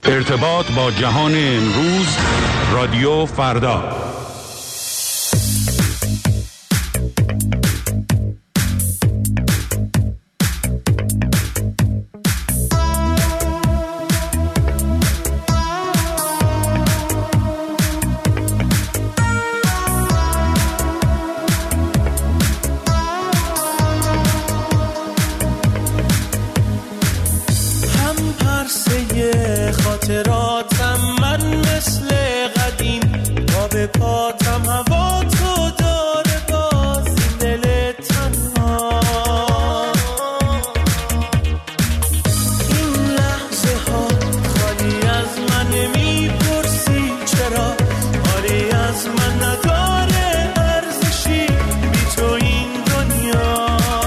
ارتباط با جهان امروز، رادیو فردا. خاطراتم من مثل قدیم با به پاتم هوا تو داره باز این دل تنها. این لحظه ها خالی از من نمیپرسی چرا، خالی از من نداره ارزشی بی تو این دنیا.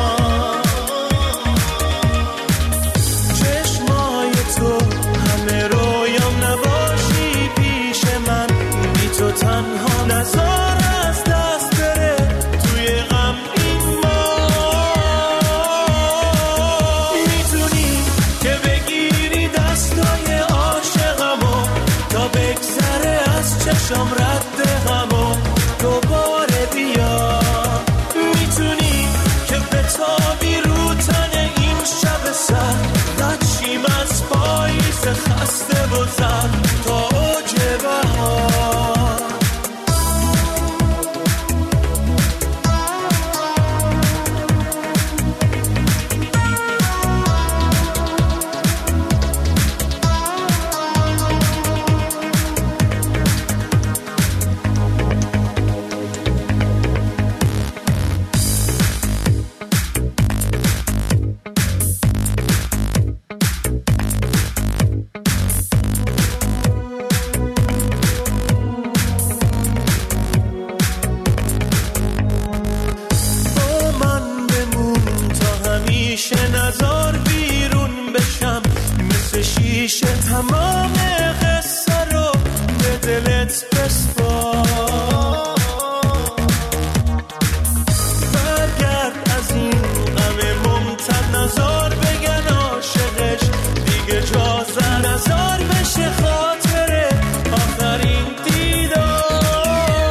چشمای تو همه رویام نباشی پیش من، بی تو تنها نزار از دست بره توی غم این ما. میتونی که بگیری دستای عاشقمو تا بگذره از چشم رد غمو دوباره بیا. میتونی که بتابی رو تن این شب سر، نچیم از پاییز خسته و زد تا اوج بهار. نزار بیرون بشم مثل شیشه، تمام قصه رو به دلت بسپار. برگرد از این غم ممتد، نزار بگن عاشقش دیگه جازه، نزار بشه خاطره آخرین دیدار.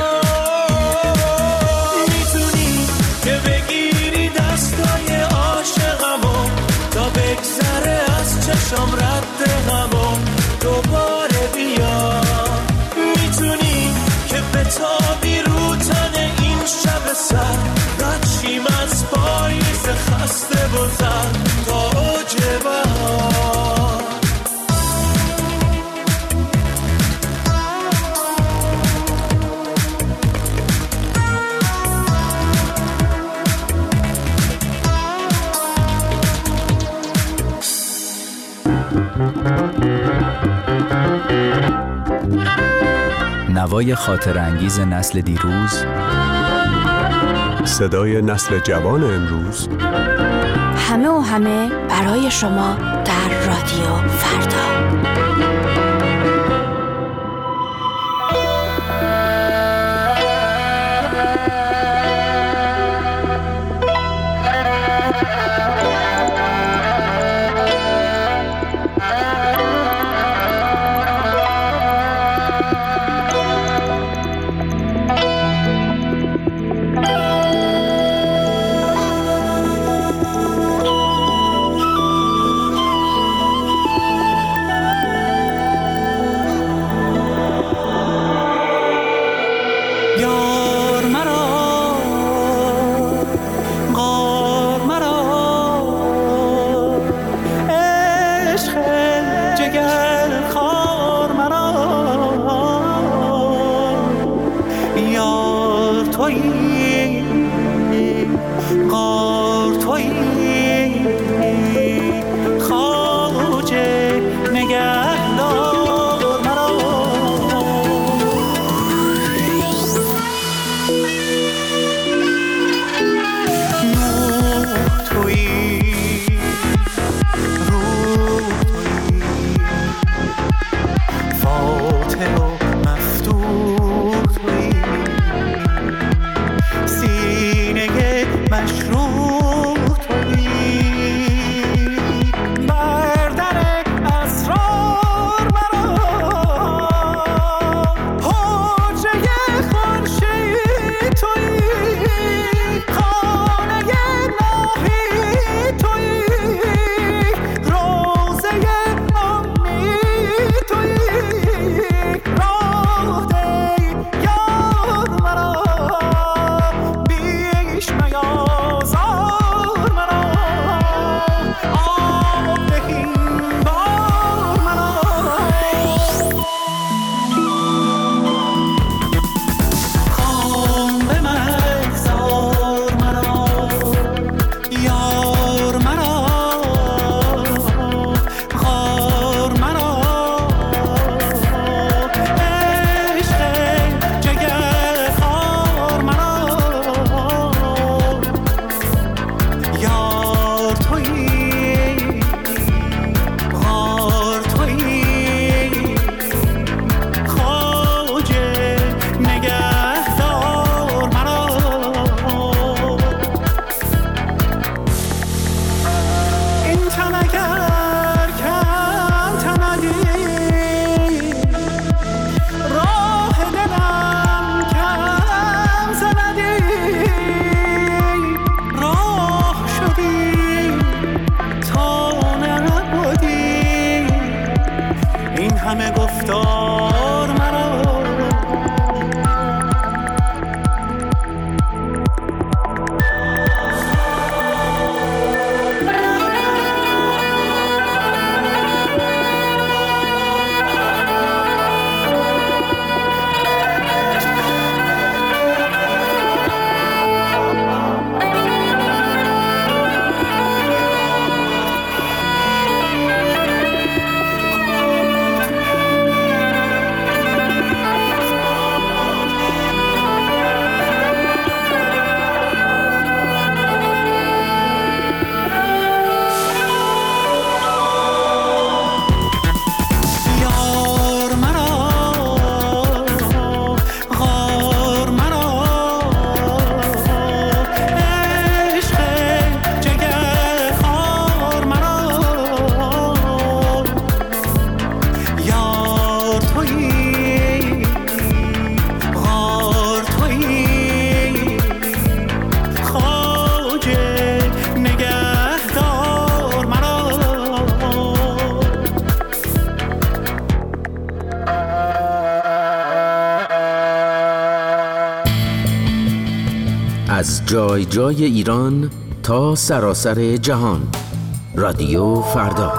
میتونی که بگیری دستای عاشقمو تا بگذره از چشم رد غمو دوباره بیا. میتونی که بتابی رو تن این شب سر، نچیم از پاییز خسته و زد تا اوج بهار. نوای خاطر انگیز نسل دیروز، صدای نسل جوان امروز، همه و همه برای شما در رادیو فردا. همه گفتار مرا از جای جای ایران تا سراسر جهان. رادیو فردا.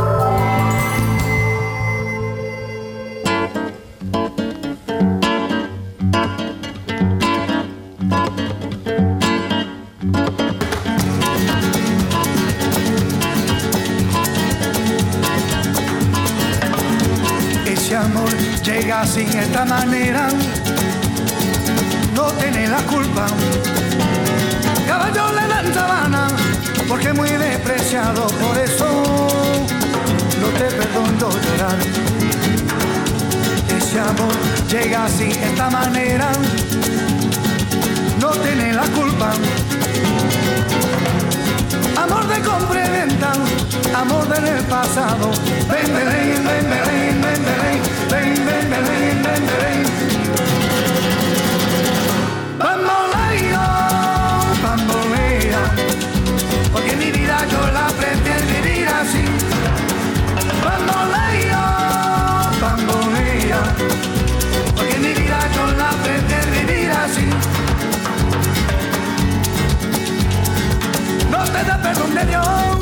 Ese amor llega sin esta manera, no tiene la culpa. Caballo le dan sabana, porque muy despreciado, por eso no te perdono llorar. Ese amor llega así, esta manera, no tiene la culpa. Amor de compra y venta, amor del pasado. Ven, ven, ven, ven, ven, ven, ven, ven, ven, ven, ven, ven. Bamboleo, bambolea, porque mi vida yo la prefiero vivir así. Bamboleo, bambolea, porque mi vida yo la prefiero vivir así. No te da perdón de Dios.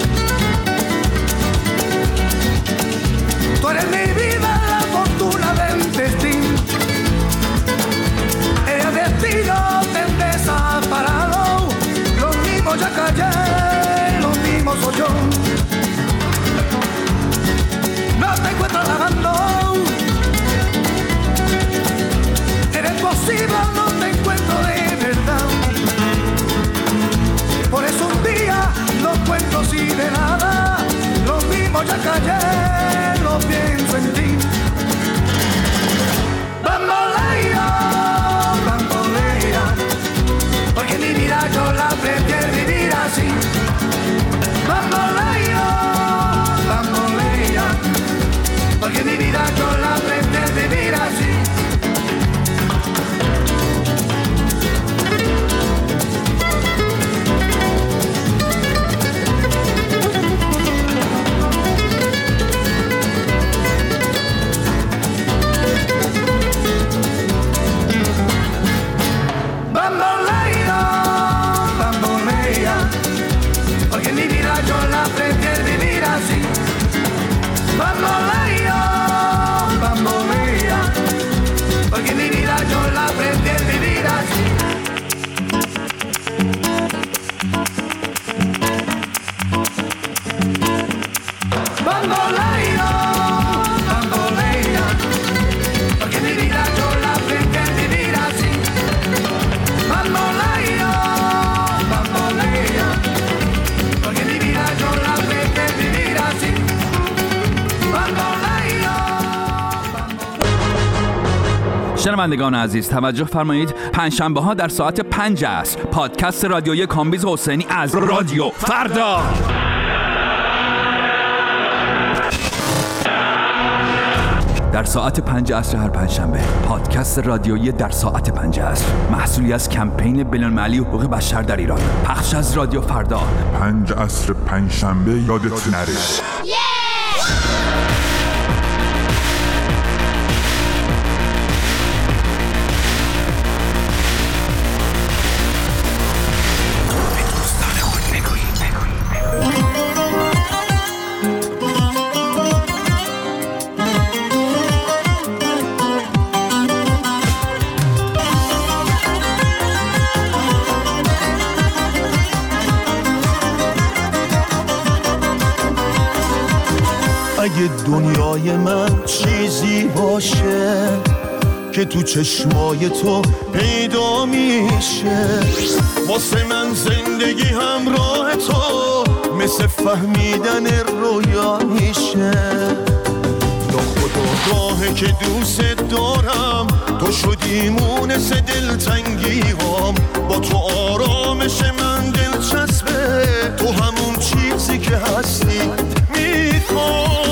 Tú eres mi vida, la fortuna del destino. El destino te han desamparado. Los mismos ya callé, los mismos soy yo. No te encuentro lavando. Eres posible, no te encuentro de verdad. Por eso un día no cuento así de nada. Lo mismo ya callé, lo pienso en ti. Bambolea, bambolea, porque mi vida yo la prefiero vivir así. Bambolea, bambolea, porque mi vida yo la prefiero vivir así. Bambolea, bambolea, porque mi vida yo la prefiero vivir así. Bambolea, bambolea, porque mi vida yo la prefiero vivir así. Bambolea, bambolea, porque mi vida yo la prefiero vivir así. شنوندگان عزیز توجه فرمایید، پنجشنبه ها در ساعت 5 عصر پادکست رادیویی کامبیز حسینی از رادیو فردا. در ساعت 5 عصر هر پنجشنبه پادکست رادیویی در ساعت 5 عصر، محصولی از کمپین بین‌المللی حقوق بشر در ایران، پخش از رادیو فردا. 5 عصر پنجشنبه یادت نره. دنیای من چیزی باشه که تو چشمای تو پیدا میشه. واسه من زندگی همراه تو مثل فهمیدن رویا میشه. یا خدا راهه که دوست دارم تو شدی مونس دلتنگی هم. با تو آرامش من دلچسبه، تو همون چیزی که هستی میخوام.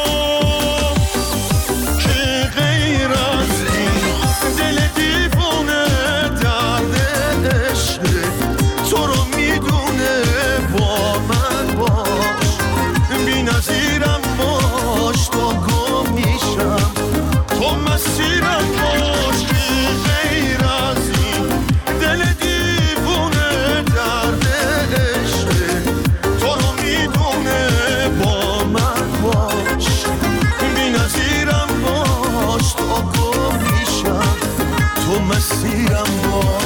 که غیر از این دل دیوونه درد عشقه، تو رو میدونه با من باش. بی نظیرم باش تا گم میشم، تو مسیرم باش. که غیر از این دل دیوونه درد عشقه، تو رو میدونه با من باش. بی نظیرم باش تا گم میشم، تو مسیرم باش.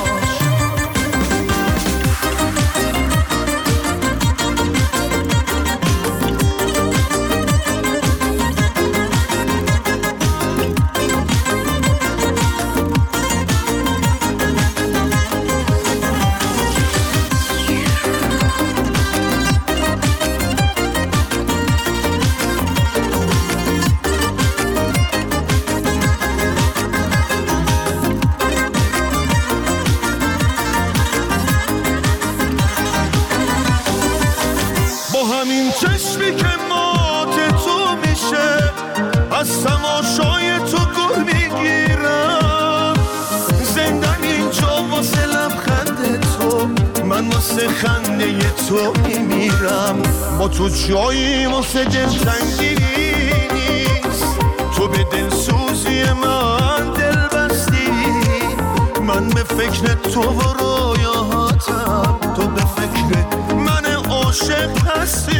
همین چشمی که مات تو میشه، از تماشای تو گل میگیرم. زندم اینجا واسه لبخند تو، من واسه خنده تو میمیرم. با تو جایی واسه دلتنگی نیست، تو به دلسوزی من دل بستی. من به فکر تو و رویاهاتم، تو به فکر من عاشق هستی.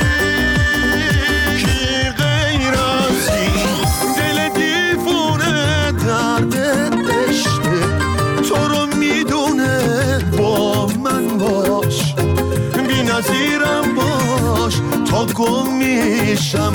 که غیر از این دل دیوونه درد عشقه، تو رو میدونه با من باش. بی نظیرم باش تا گم میشم،